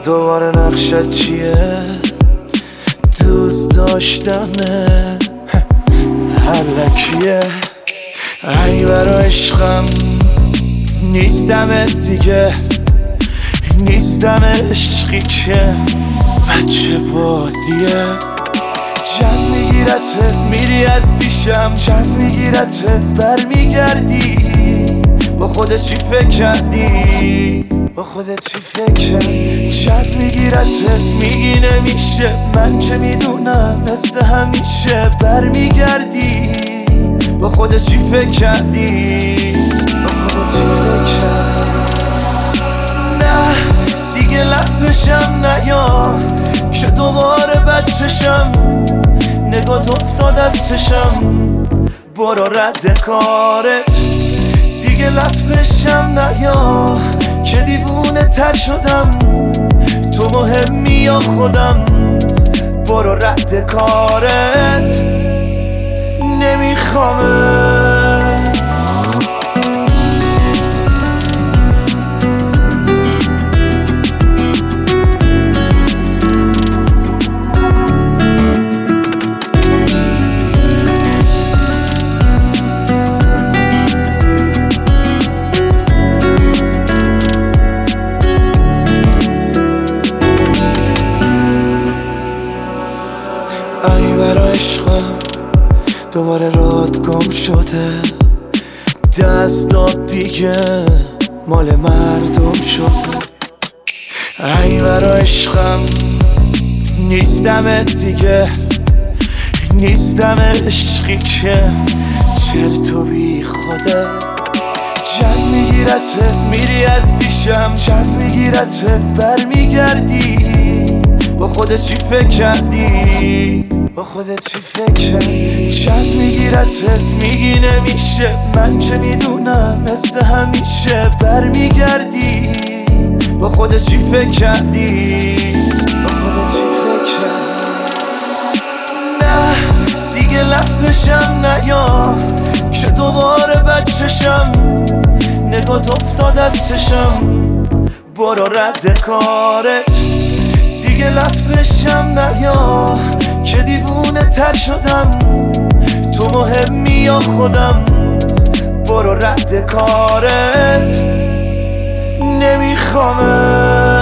دوباره نقشت چیه؟ دوست داشتنه هلکیه. ای برا عشقم نیستم دیگه، نیستم عشقی که بچه بازیه. جو میگیرتت میری از پیشم، جو میگیرتت برمیگردی. با خودت چی فکر کردی؟ با خودت چی فکر کردی؟ جو میگیرتت میگی نمیشه، من که میدونم مثل همیشه برمیگردی. با خودت چی فکر کردی؟ با خودت چی فکر کردی؟ نه دیگه لحظشم نیا که دوباره بچشم، نگات افتاد از چشم، برو رد کارت. دیگه لحظشم نیا که دیوونه تر شدم، تو مهمی یا خودم، برو رد کارت. نمیخوامت. ای برا عشقم دوباره راد گم شده، دستات دیگه مال مردم شده. ای برا عشقم نیستم دیگه، نیستم عشقی که چرت و بی خوده. جو میگیرتت میری از پیشم، جو میگیرتت برمیگردی. با خودت چی فکر کردی؟ با خودت چی فکر کردی؟ جو میگیرتت میگی نمیشه، من که میدونم مثل همیشه برمیگردی. با خودت چی فکر کردی؟ با خودت چی فکر کردی؟ نه دیگه لحظشم نیا که دوباره بچشم، نگات افتاد از چشم، برو رد کارت. دیگه لحظشم نیا که دیوونه تر شدم، تو مهمی یا خودم، برو رد کارت. نمیخوامت.